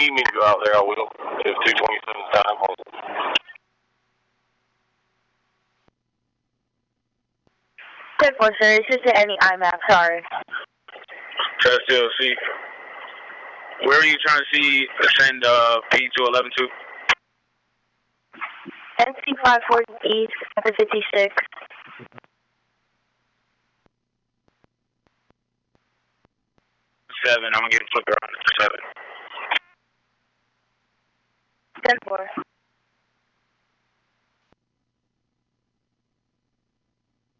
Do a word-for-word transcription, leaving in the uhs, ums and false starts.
need me to go out there, I will. If two twenty-seven is time on it. ten four, sir. This is any I MAP, sorry. Test L C. Where are you trying to see ascend uh, P two eleven two? N C five forty East, fifty-six. Seven. I'm gonna get a flicker on it. Seven. ten four.